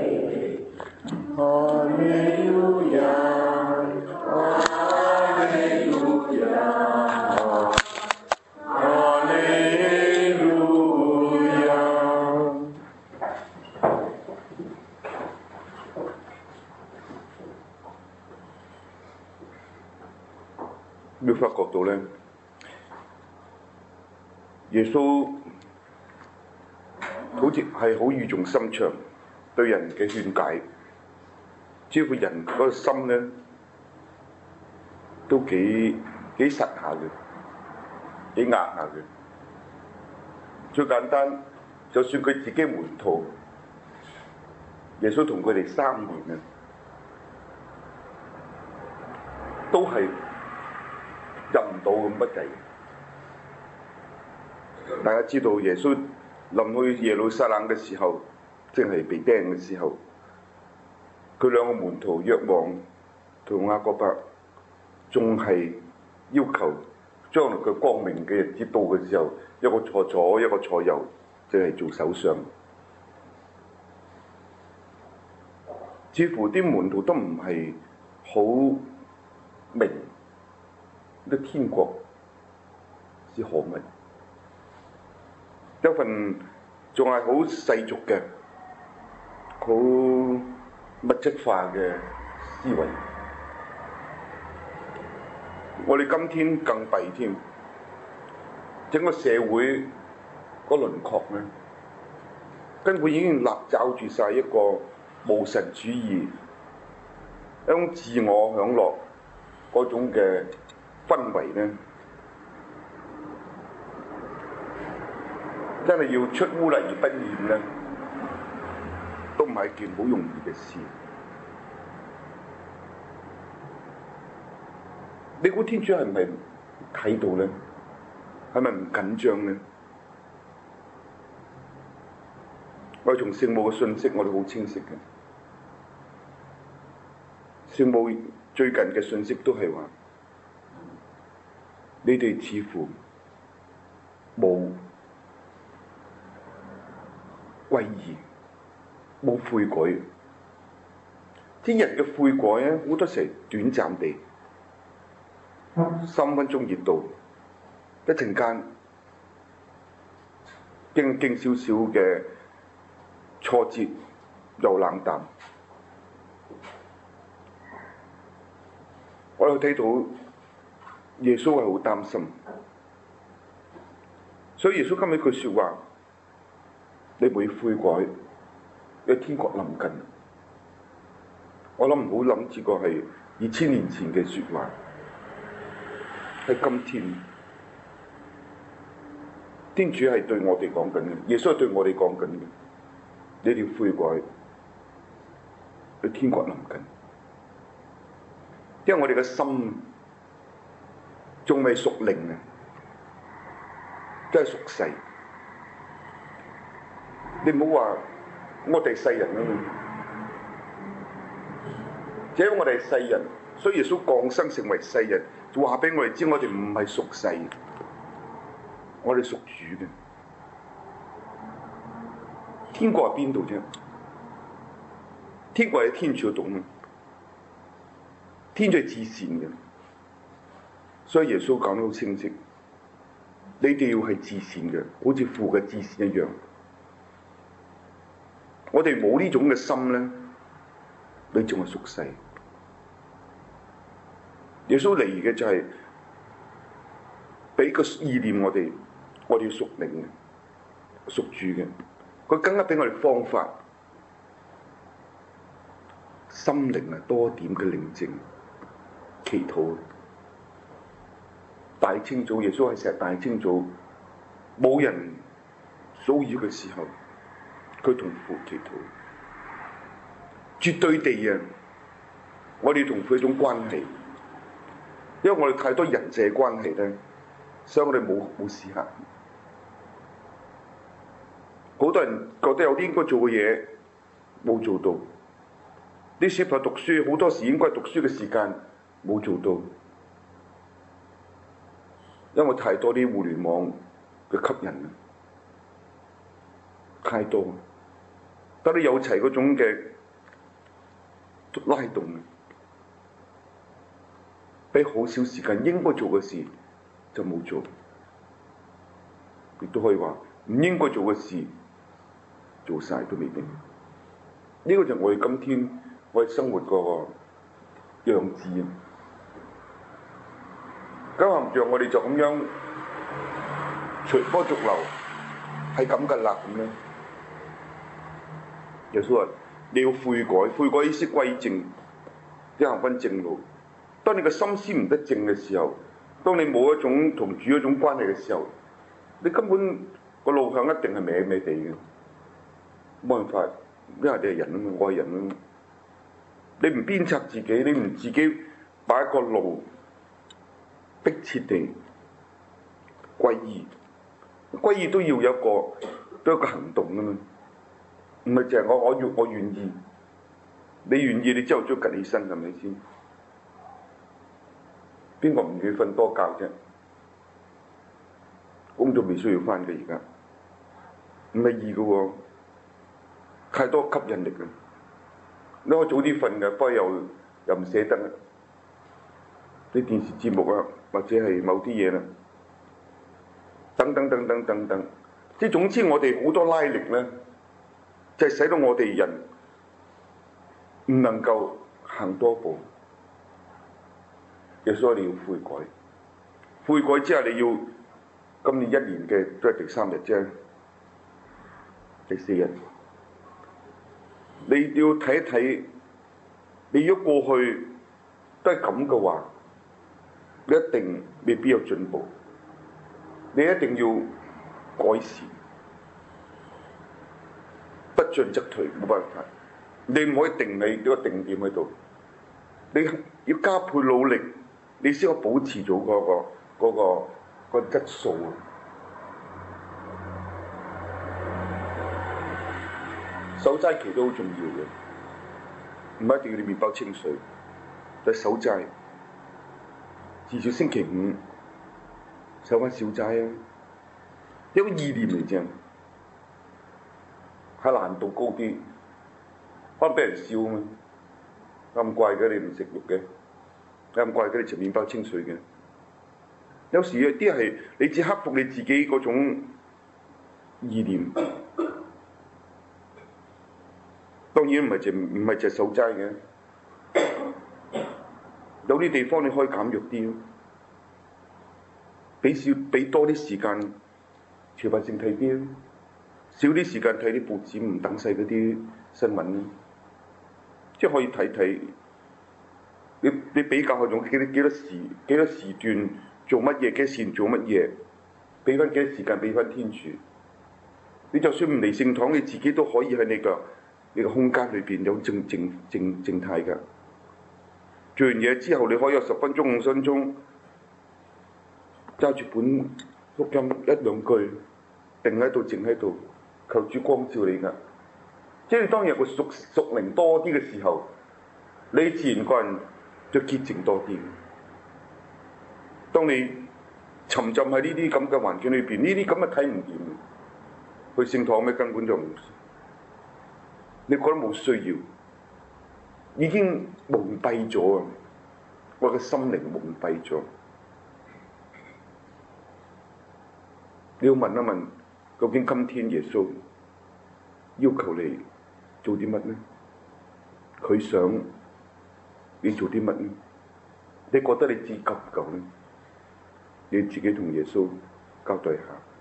哈利路亞，哈利路亞，哈利路亞。 你發覺到咧，耶穌好似係好語重心長對人嘅勸解，似乎人嗰個心咧都幾實下嘅，幾硬下嘅。最簡單，就算佢自己門徒，耶穌同佢哋3年啊，都係入唔到咁乜滯。大家知道耶穌臨去耶路撒冷嘅時候，正係被釘嘅時候，佢2個門徒若望同雅各伯仲係要求將來佢光明嘅日子到嘅時候，一個坐左，一個坐右，即係做首相。似乎啲門徒都唔係好明呢個天國是何物，一份仲係好世俗嘅、好物質化嘅思維。我哋今天更弊添，整個社會個輪廓咧，根本已經籠罩住晒一個無神主義、一種自我享樂嗰種嘅氛圍咧，真係要出污泥而不染咧，都唔係件好容易嘅事。你估天主係咪睇到咧？係咪唔緊張咧？我哋從聖母嘅信息，我哋好清晰嘅。聖母最近嘅信息都係話：你哋似乎冇歸義，冇悔改。啲人嘅悔改咧，好多時短暫地。3分鐘熱度，一陣間經少少嘅挫折又冷淡。我有睇到耶穌係好擔心，所以耶穌今日一句説話：你會悔改，因為天國臨近。我諗唔好諗住個係2000年前嘅説話。喺今天，天主係對我哋講緊嘅，耶穌係對我哋講緊嘅。你哋要悔改，佢天國臨近。因為我哋嘅心仲未屬靈啊，真係屬世。你唔好話我哋係世人啊嘛，只係我哋係世人，所以耶穌降生成為世人。就話俾我哋知，我哋唔係屬世，我哋屬主嘅。天國喺邊度啫？天國喺天主度啊！天主係至善嘅，所以耶穌講得好清晰：你哋要係至善嘅，好似父嘅至善一樣。我哋冇呢種嘅心咧，你仲係屬世。耶穌嚟嘅就係俾個意念我哋要屬靈嘅、屬主嘅。佢更加俾我哋方法，心靈啊多點嘅寧靜、祈禱。大清早，耶穌係成日大清早冇人騷擾嘅時候，佢同父祈禱。絕對地啊，我哋同父一種關係。因為我哋太多人際關係咧，所以我哋冇時間。好多人覺得有啲應該做嘅嘢冇做到，啲小朋友讀書好多時應該讀書嘅時間冇做到，因為太多啲互聯網嘅吸引太多。當你有齊嗰種嘅拉動嘅，俾好少時間應該做嘅事就冇做，亦都可以話唔應該做嘅事做晒都未定。呢個就係我哋今天我哋生活個樣子啊！咁唔像我哋就咁樣隨波逐流，係咁嘅啦咁樣。耶穌話：你要悔改，悔改意思歸正，即行返正路。當你嘅心思唔得正嘅時候，當你冇一種同主一種關係嘅時候，你根本個路向一定係歪歪地嘅，冇辦法。因為你係人啊嘛，我係人啊嘛。你唔鞭策自己，你唔自己擺一個路，迫切地歸依，歸依都要有一個行動啊嘛。唔係淨係我願意，你願意你朝頭早趌起身係咪先？邊個唔願意瞓多覺啫？工作未需要返嘅而家，唔係易嘅喎，太多吸引力啦。你可以早啲瞓嘅，不過又唔捨得啲電視節目啊，或者係某啲嘢啦，等等，即係總之我哋好多拉力咧。就係使到我哋人唔能夠行多步，所以你要悔改。悔改之後你要今年一年嘅都係第3日啫，第4日，你要睇一睇，你如果過去都係咁嘅話，你一定未必有進步，你一定要改善。不進則退，冇辦法。你唔可以定你呢個定點喺度，你要加倍努力，你先可以保持到嗰個質素啊！守齋期都好重要嘅，唔係一定要你麵包清水，但係守齋，至少星期5守返小齋啊！一個意念嚟啫。係難度高啲，可能俾人笑啊嘛！咁怪嘅你唔食肉嘅，咁怪嘅你食麵包清水嘅。有時有啲係你只克服你自己嗰種意念，當然唔係淨守齋嘅，有啲地方你可以減弱啲咯，俾多啲時間朝拜聖體啲咯。少啲時間睇啲報紙唔等細嗰啲新聞，即係可以睇睇。你比較下用幾多時段做乜嘢，幾多時段做乜嘢，俾翻幾多時間俾翻天主。你就算唔嚟聖堂，你自己都可以喺你個空間裏邊有靜態㗎。做完嘢之後，你可以有10分鐘、5分鐘，揸住本福音1、2句，定喺度靜喺度。求主光照你㗎，即係當有個屬靈多啲嘅時候，你自然個人就潔淨多啲。當你沉浸喺呢啲咁嘅環境裏邊，呢啲咁嘅睇唔掂，去聖堂咩根本就唔，你覺得冇需要，已經蒙蔽咗啊！我嘅心靈蒙蔽咗，你要問一問。究竟今天耶穌要求你做啲乜呢？佢想你做啲乜呢？你覺得你自己夠唔夠呢？你自己同耶穌交代下。